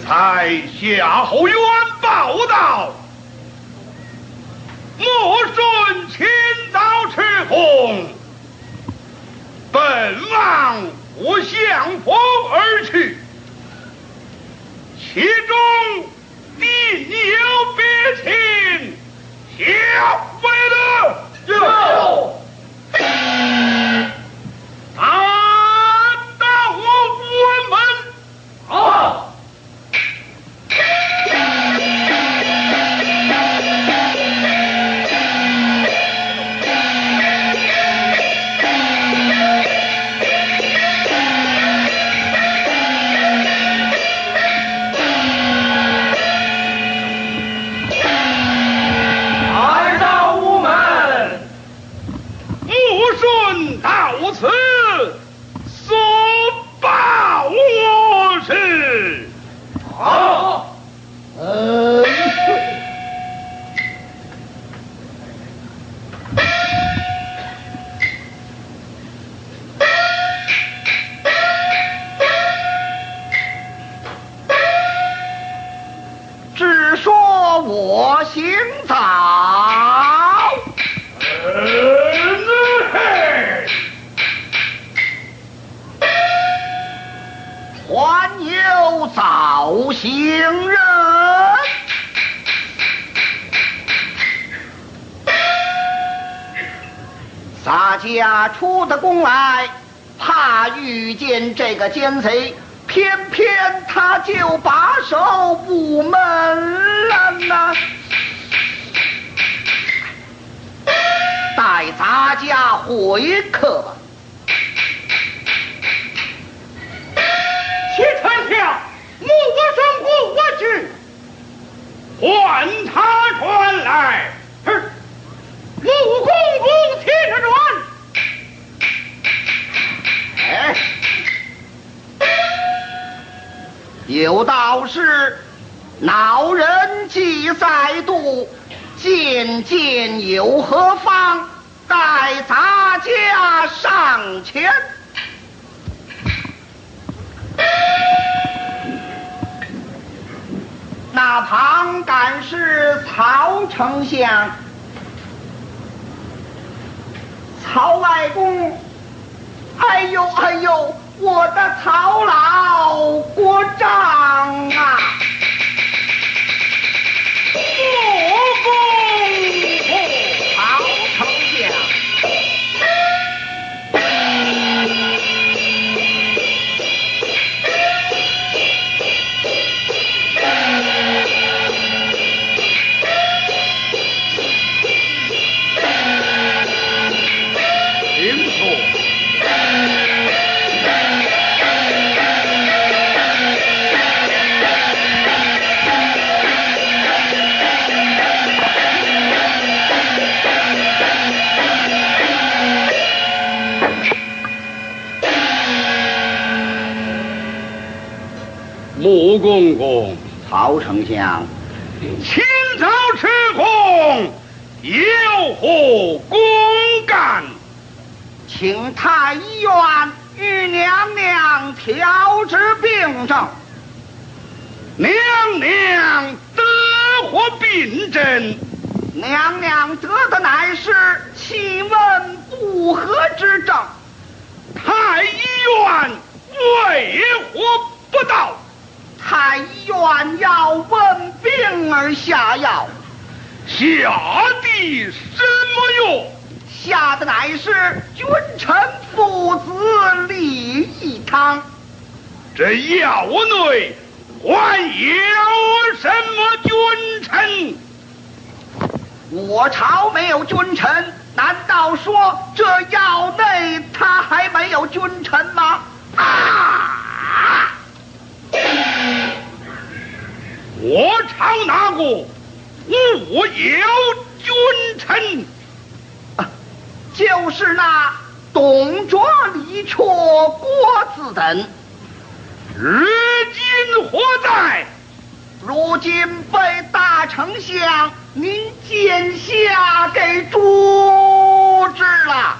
在夏侯渊报道，莫顺千刀赤红，本王不相逢而去，其中定有别情，下为了有。 打我无门。 好。 到此所报我是。 好。 只说我行早。还有早行人，洒家出的宫来，怕遇见这个奸贼，偏偏他就把守不门了呢。待咱家回客。 且传下，木我生过我去，唤他传来。是，木公公听着传。 哎，有道是，恼人即在度，渐渐有何方？待咱家上前。那旁赶是曹丞相，曹外公。哎呦哎呦，我的曹老国丈啊！ 莫公曹丞相。 穆公公， 曹丞相， 清早吃红，有何公干？ 请太医院与娘娘调治病症。 娘娘得何病症？ 娘娘得的乃是气温不和之症。 太医院为何不到？ 太医院要问病而下药。 下的什么药？ 下的乃是君臣父子利益汤。 这药内还有什么君臣？ 我朝没有君臣，难道说这药内他还没有君臣吗？啊！ 我朝哪个我有君臣？ 就是那董卓、李绰、郭子等。 如今何在？ 如今被大丞相您剑下给诛之了。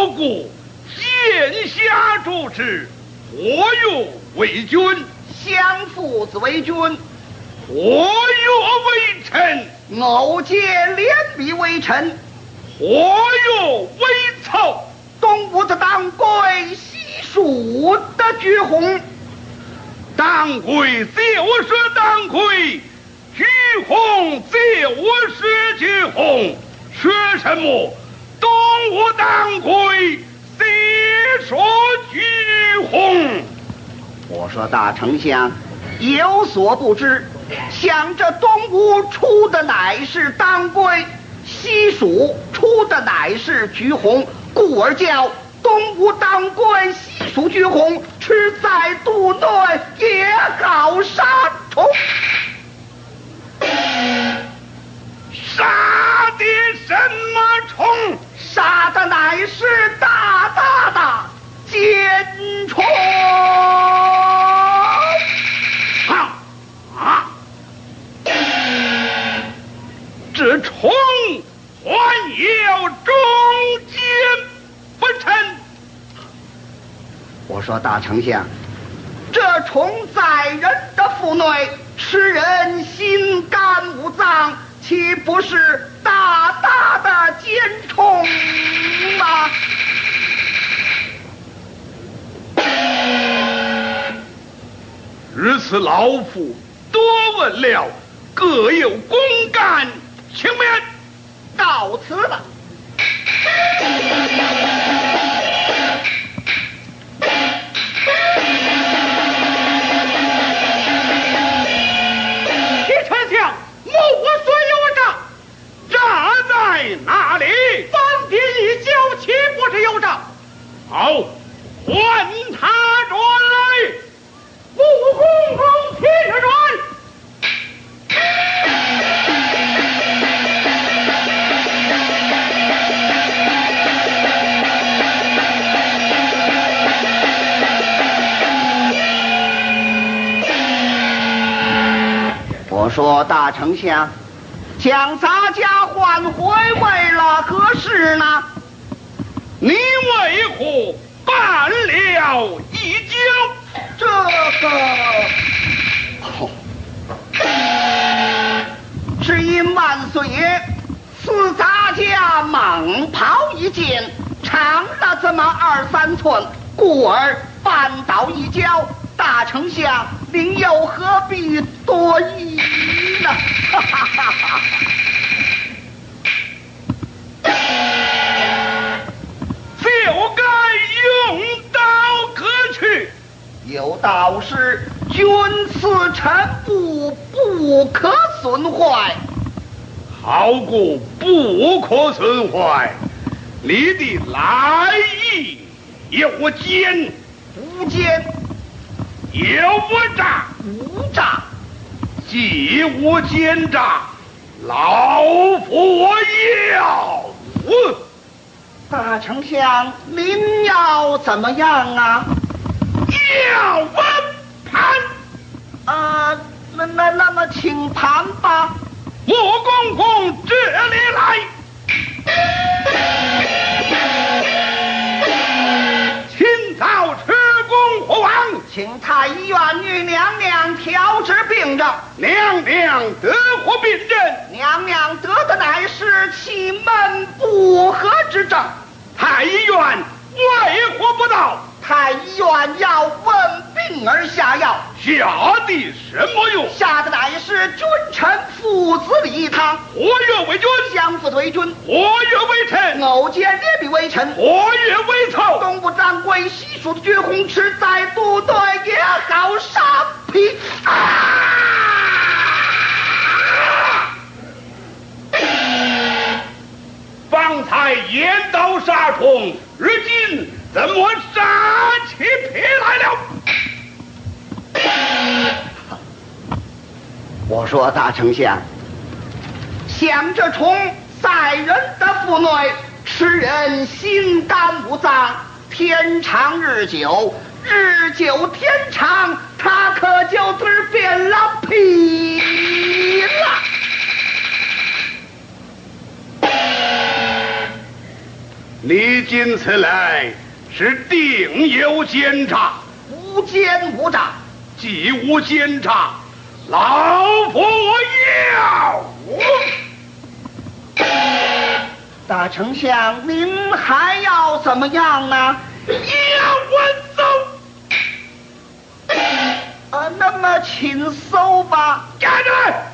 好故县下主事，何有为君？ 相父子为君， 何有为臣？ 偶结连璧为臣， 何有为曹？ 东吴的当归，西蜀的鞠鸿。 当归就是当归，鞠鸿就是鞠鸿，说什么东吴当归，西蜀鞠鸿？ 我说大丞相有所不知，想着东吴出的乃是当归，西蜀出的乃是鞠鸿，故而叫东吴当归，西蜀鞠鸿，吃在肚内也好杀虫。 杀的什么虫？ 杀的乃是大大的奸虫。 这虫还有中间不成？ 我说大丞相，这虫在人的腹内，吃人心肝五脏，岂不是大大的奸虫吗？ 如此老夫多问了，各有公干，请免。 告辞了。 齐丞相，莫我所有诈，诈在哪里？ 方便一交，岂不是有诈？ 好，唤他转来。 穆公公，替着转。 我说大丞相，将咱家换回为了何事呢？ 你为何办了一交？ 这个，只因万岁爷赐咱家蟒袍一件，长了这么2、3寸，故而办倒一交。大丞相，您又何必多疑呢？哈哈哈哈！ 就该用刀割去。 有道是君赐臣物，不可损坏。 好故不可损坏，你的来意有奸无奸有诈， 无诈， 既无奸诈，老夫要问。 大丞相，您要怎么样啊？ 要问判。 那么请盘吧。 穆公公这里来。请早吃公国王， 请太医院女娘娘调治病症。 娘娘得何病症？ 娘娘得的乃是气闷不和之症。 太医院为何不到？ 太医院要问病而下药。 下的什么药？ 下的乃是君臣父子礼汤。 何月为君？ 相父为君。 何月为臣？ 偶结连璧为臣。 何月为曹？ 东吴当归，西蜀的绝红吃在肚内也好杀皮。 方才言刀杀虫，如今怎么杀起皮来了？ 我说大丞相，想这虫在人的腹内，吃人心肝五脏，天长日久，日久天长，它可就只变了皮了。 你今次来是定有奸诈？ 无奸无诈。 既无奸诈，老夫要。 大丞相，您还要怎么样呢？ 要我走？ 那么请搜吧。 站着！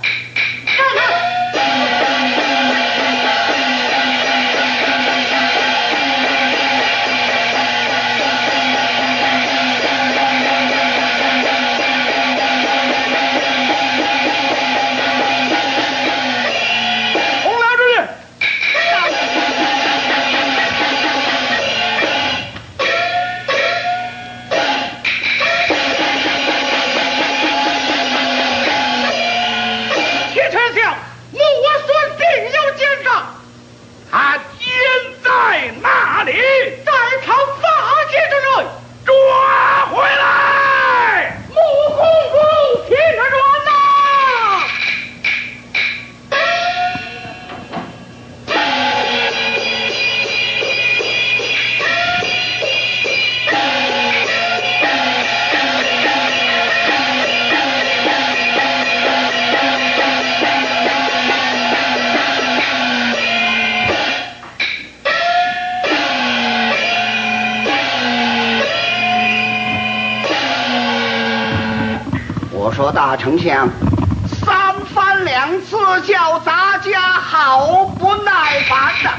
大丞相三番两次叫咱家好不耐烦的。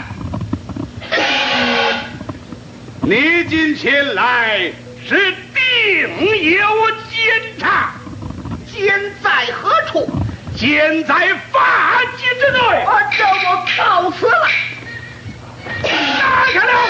你今前来是定有奸诈， 奸在何处？ 奸在发迹之内。 这我告辞了。 拿下了。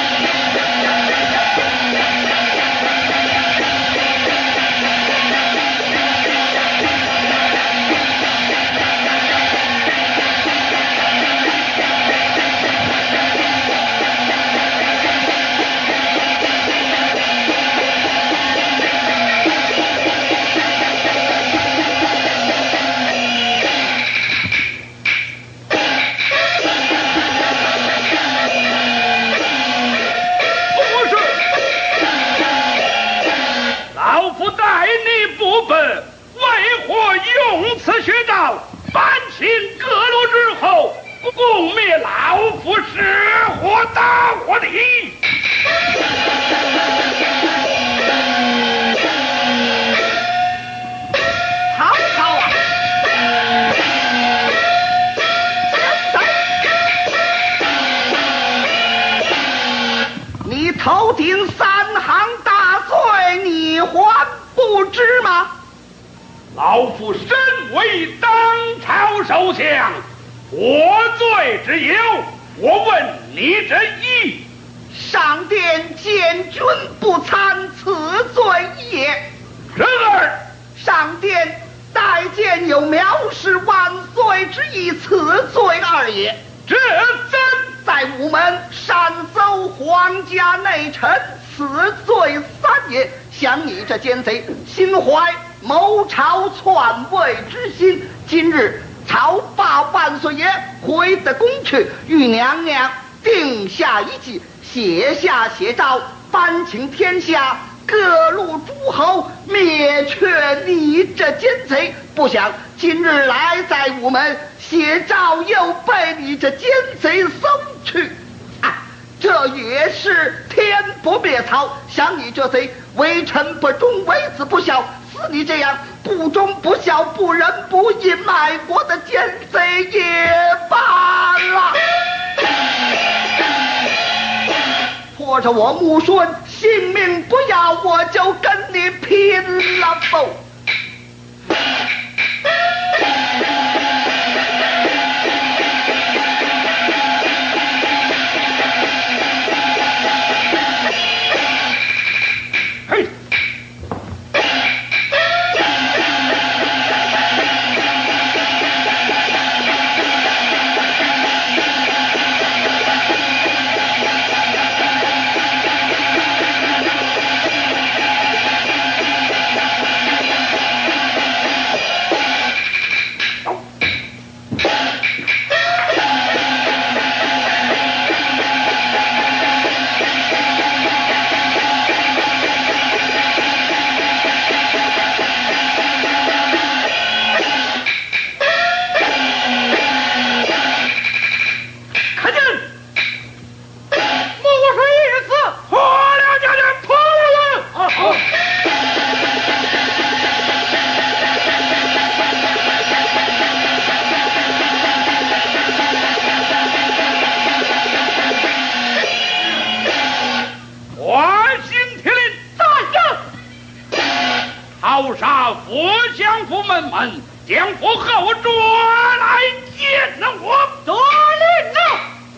用此穴道搬清各路之后，共灭老夫失火大火的。 好啊！你头顶3行大罪，你还不知吗？ 老夫身为当朝首相，我罪之有，我问你这意。 上殿见君不参，此罪也。 然而上殿待见有藐视万岁之意，此罪二也。 这怎在午门擅搜皇家内臣，此罪3也。想你这奸贼，心怀谋朝篡位之心，今日曹报万岁爷回得宫去，与娘娘定下一计，写下血诏，颁请天下各路诸侯灭却你这奸贼。不想今日来在午门，血诏又被你这奸贼搜去。这也是天不灭曹，想你这贼为臣不忠，为子不孝，似你这样不忠不孝、不仁不义、卖国的奸贼也罢了。拖着我母孙性命不要，我就跟你拼了不！ 刀杀副相府门门，将父后捉来见了我。 得令了。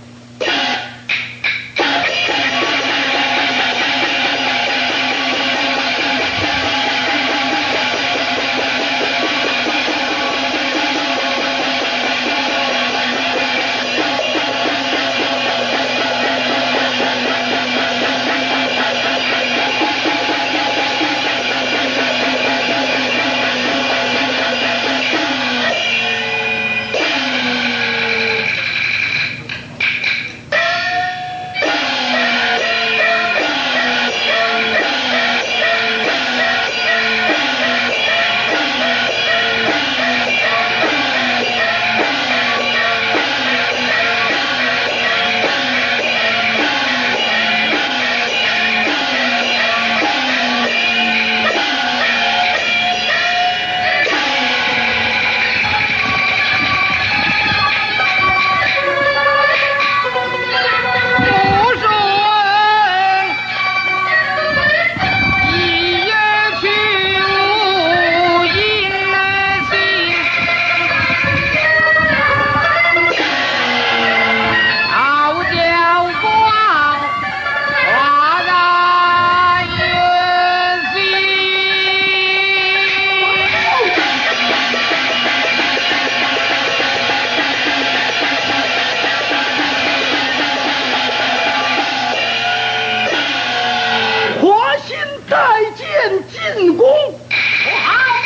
进宫。好，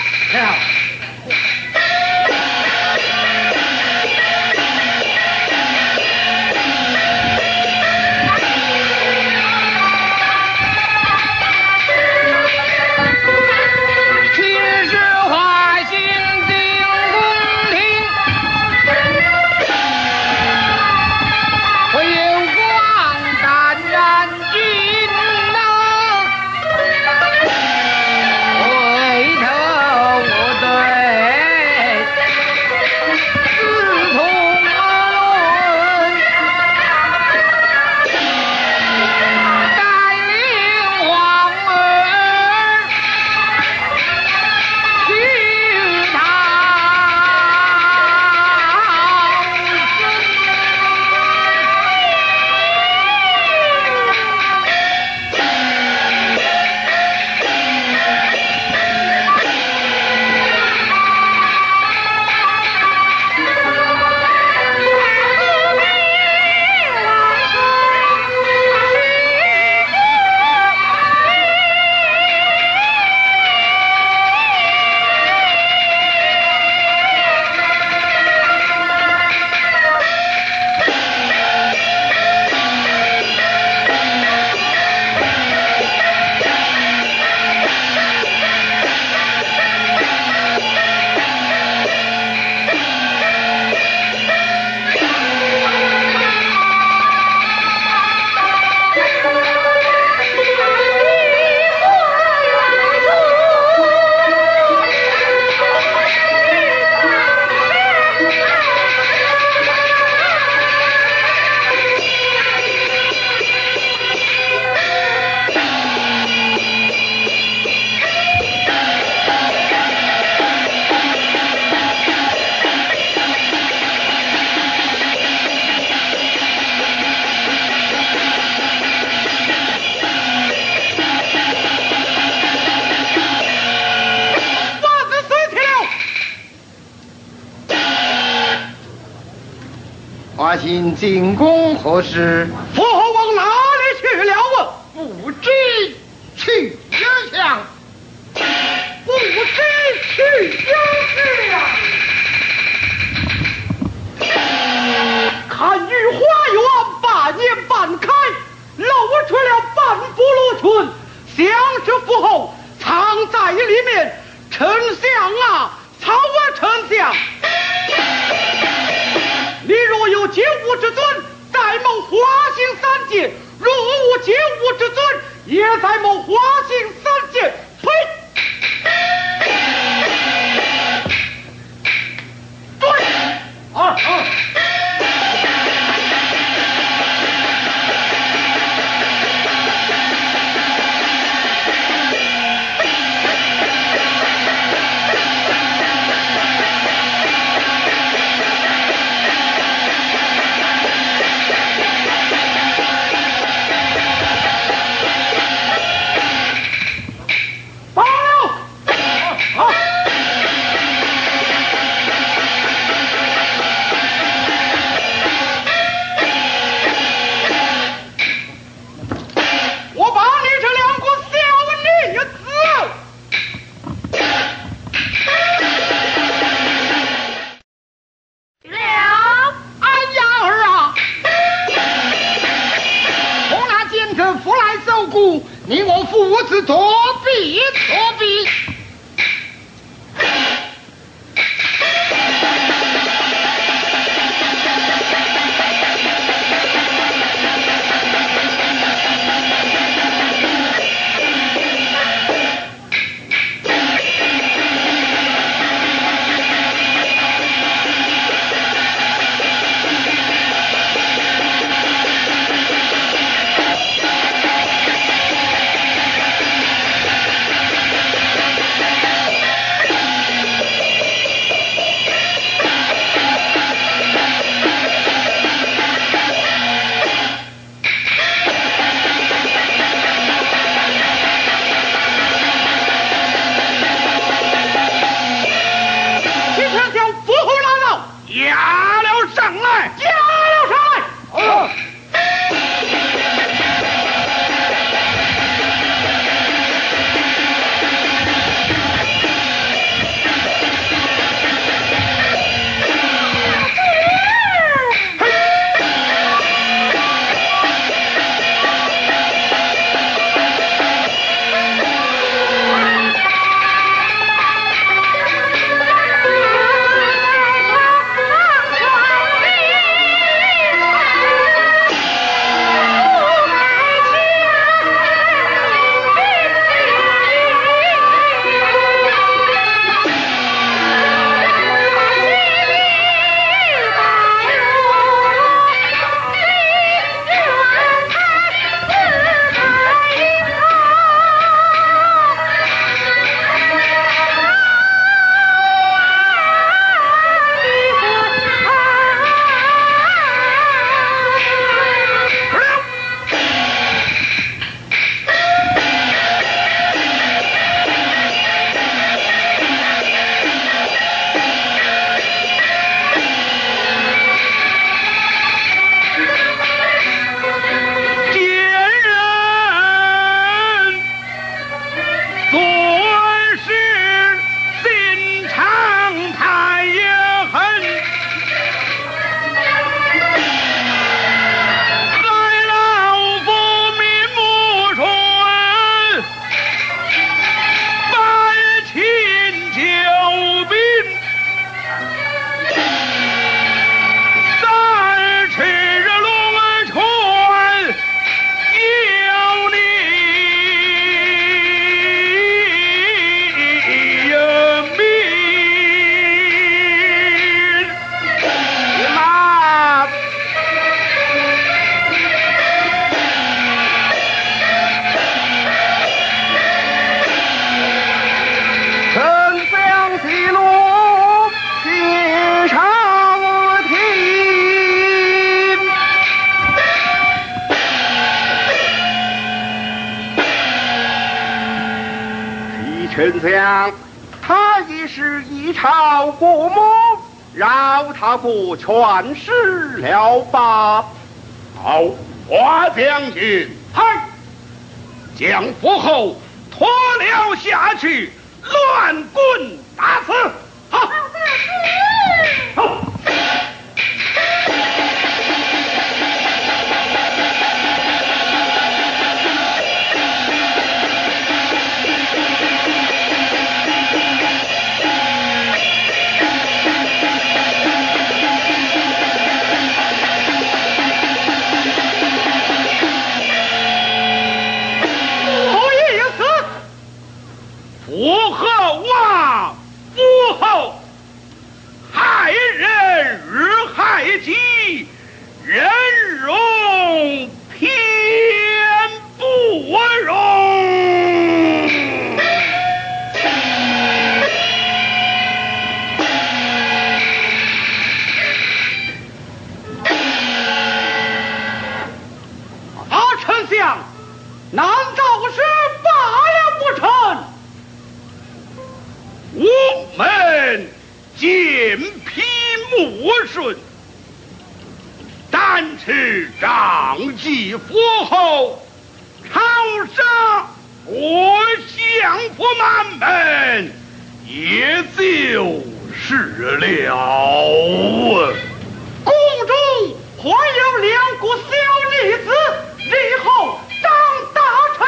今日华兴进宫庭，会有光淡然君能回头无对，自从论带领皇儿去讨华歆进宫何事？ 父后往哪里去了啊？ 不知去向。 不知去就是啊！看御花园半年半开，露出了半幅罗裙，像是父后藏在里面。丞相啊，曹丞相，你若有九五之尊，在谋华兴三界；若无九五之尊，也在谋华兴三界。呸！对， 故，你我父子作弊作弊。 丞相，他已是一朝国母，饶他过全尸了吧。 好，华将军， 嗨， 将父后拖了下去，乱棍打死。好，好。父后啊，父后，害人日害己，人容偏不容。 丞相，难道是罢了不成？ 我们剑劈木顺，但持仗义父后，朝杀我相府满门，也就是了。 宫中还有2个小女子，日后当大臣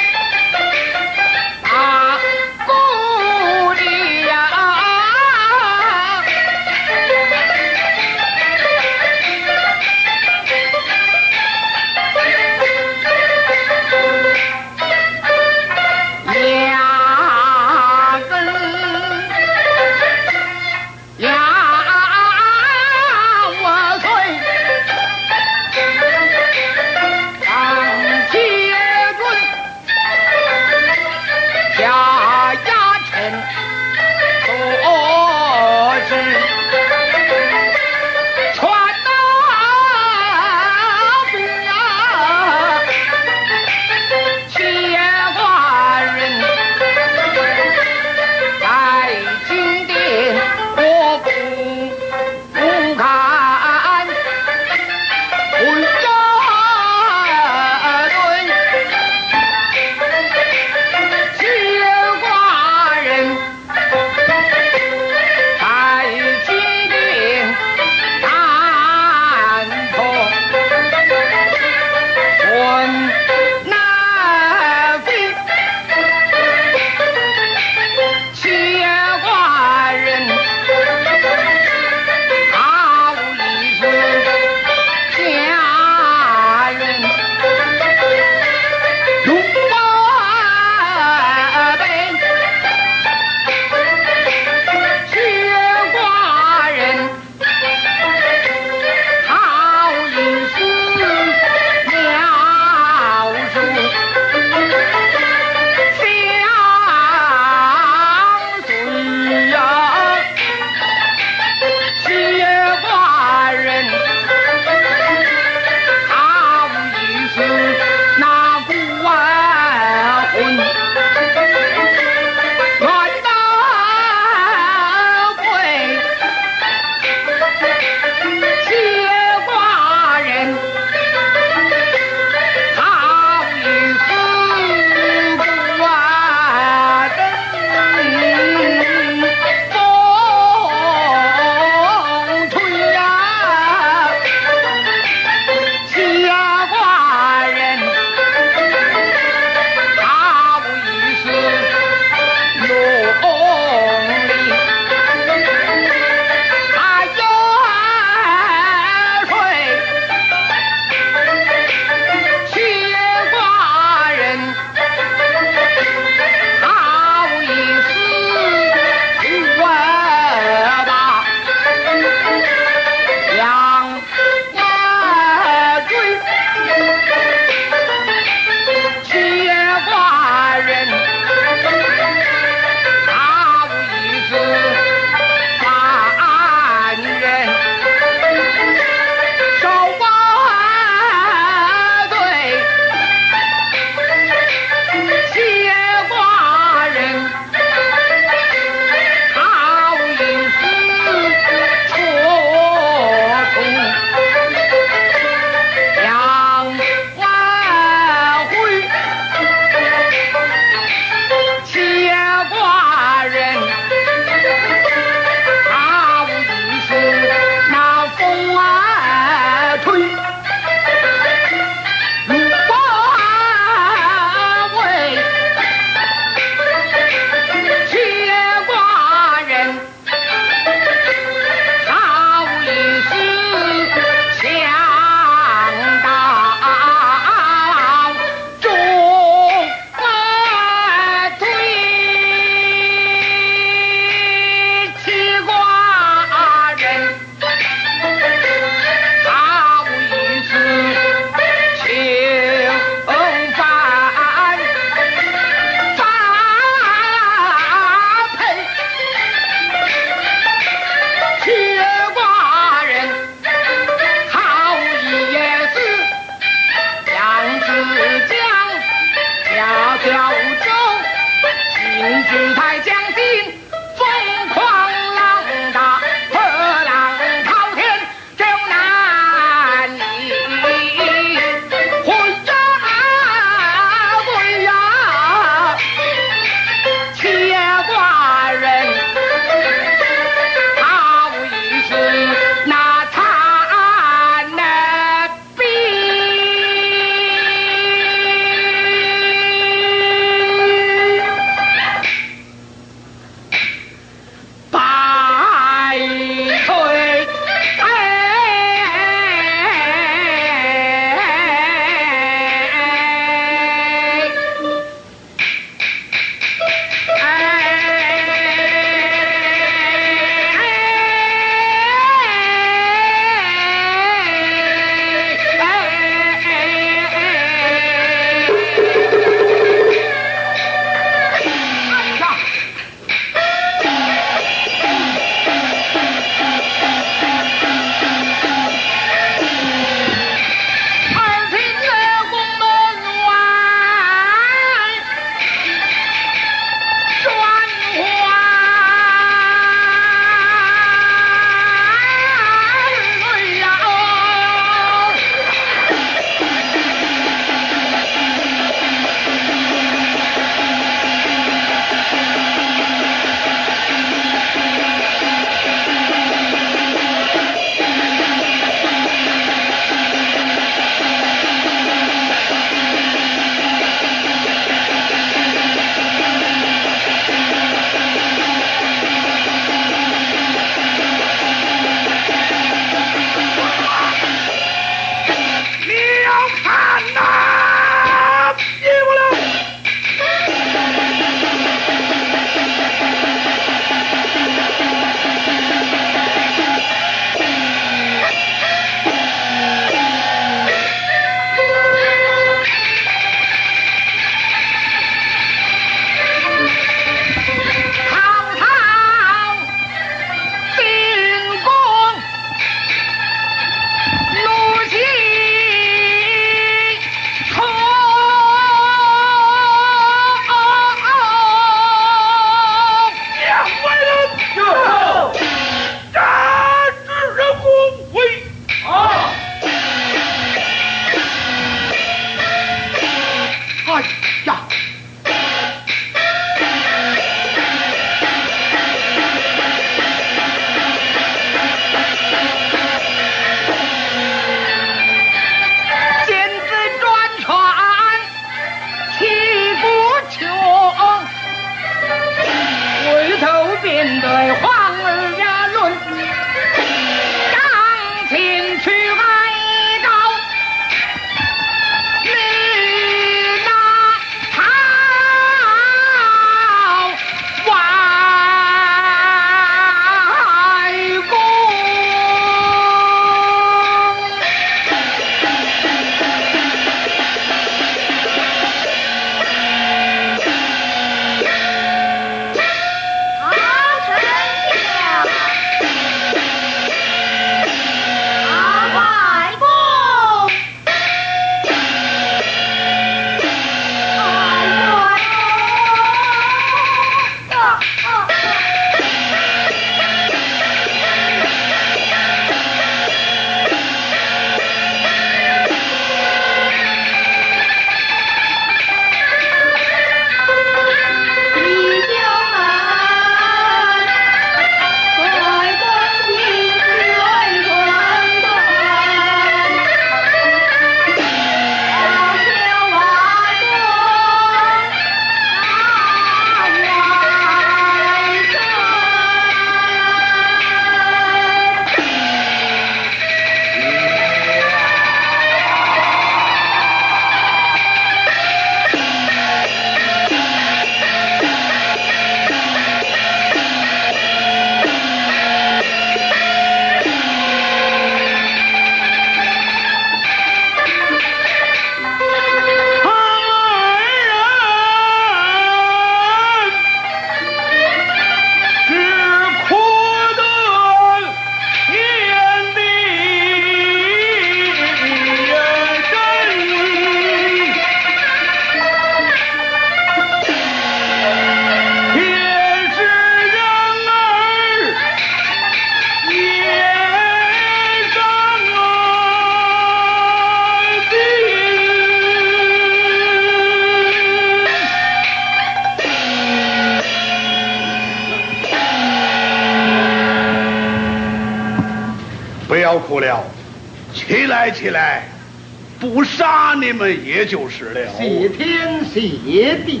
哭了，起来起来，不杀你们也就是了。 谢天谢地。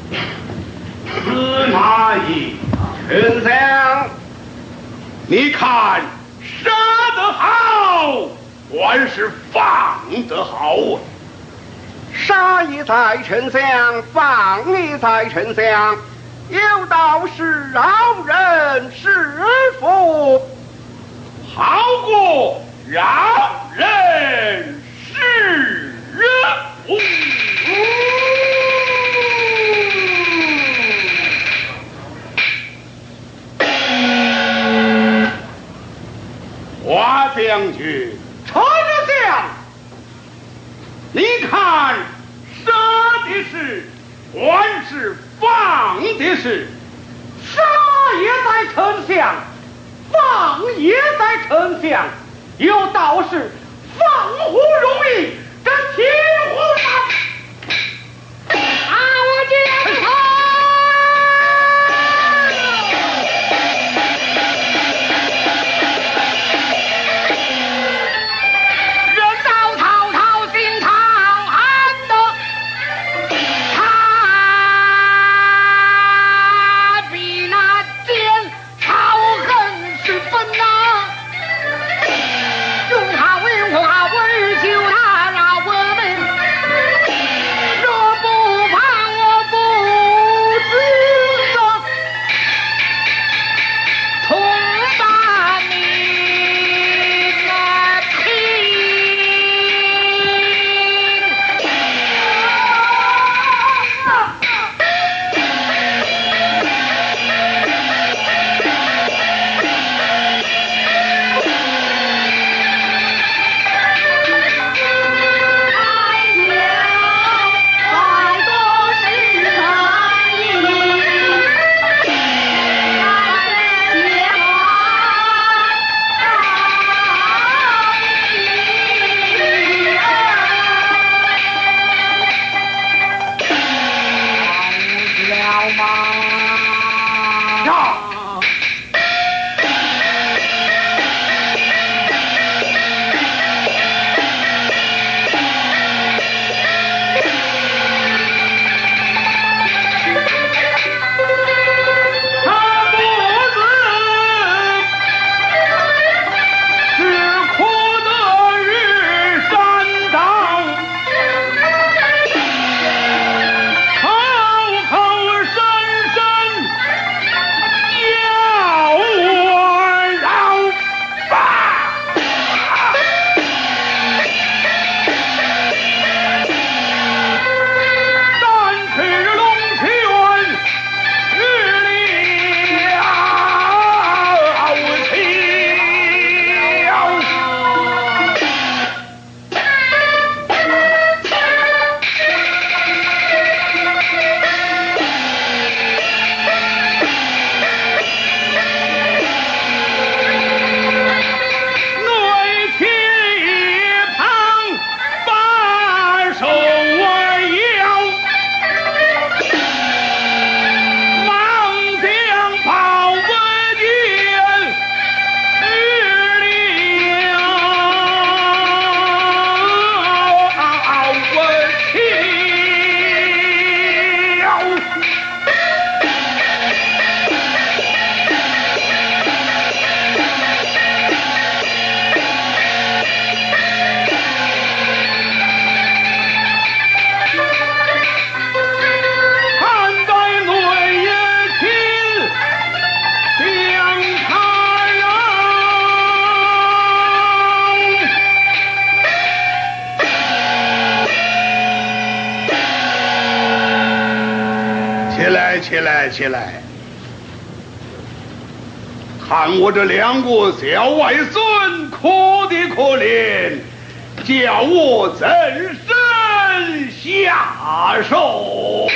司马懿，丞相，你看杀得好，还是放得好啊？ 杀也在丞相，放也在丞相，有道是饶人是福， 好过饶人是福。华将军， 丞相， 你看杀的是还是放的是？ 杀也在丞相，放也在丞相，有道是放虎容易，这骑虎难。我将他。 起来！看我这两个小外孙哭的可怜，叫我怎身下手？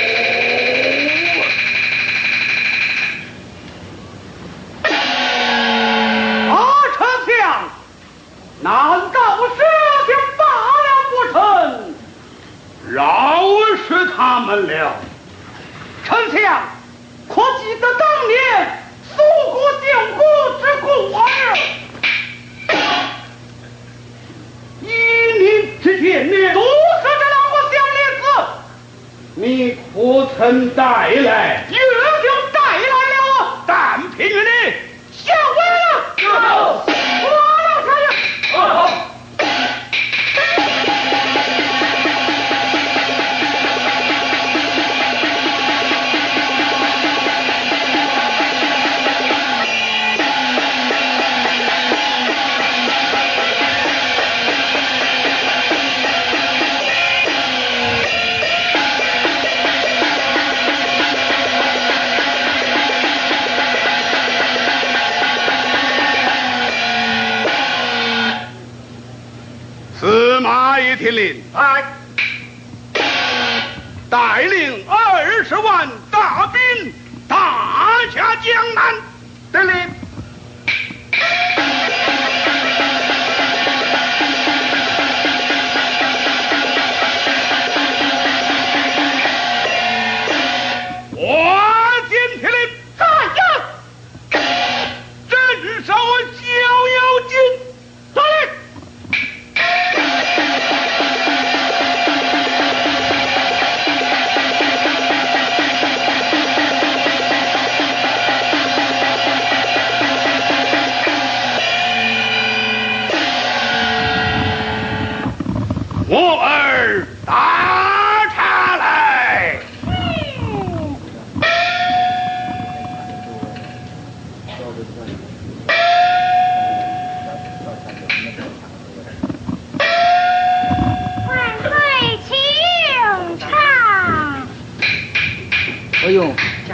丞相，难道事情罢了不成？ 饶是他们了。 丞相，可记得当年苏国救国之故儿？ 天呢？ 都是这两个小李子， 你可曾带来？ 已经带来了。 但凭你下回了。我老太爷。 司马懿听令， 哎， 带领20万大兵打下江南。 得令。 我见听令， 在呀。 镇守逍遥津。 在令。 我儿打茶来。 万岁，请茶。 哎呦，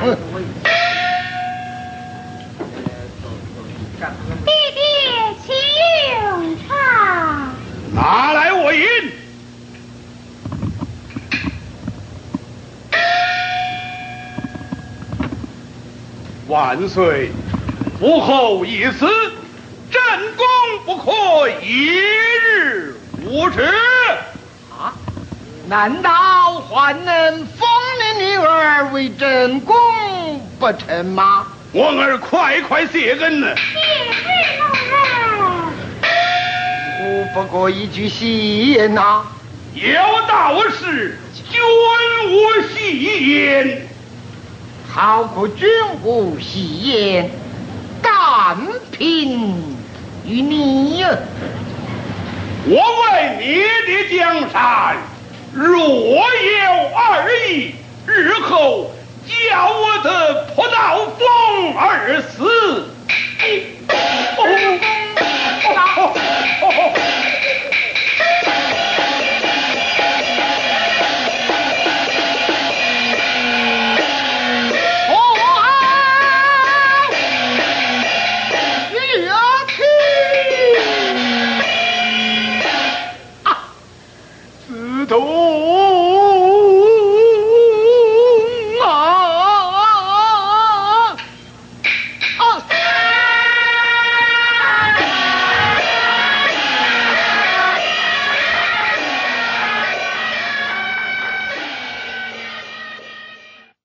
弟弟，请茶。 拿来我饮。万岁，母后已死，朕公不可一日无之。 啊，难道还能封你女儿为正宫不成吗？ 我儿快谢恩呢！ 谢罪老人。 我不过一句戏言呐。 有道是君无戏言。 好个君无戏言，但凭于你呀！ 我为你的江山，若有二意，日后叫我的扑倒风而死。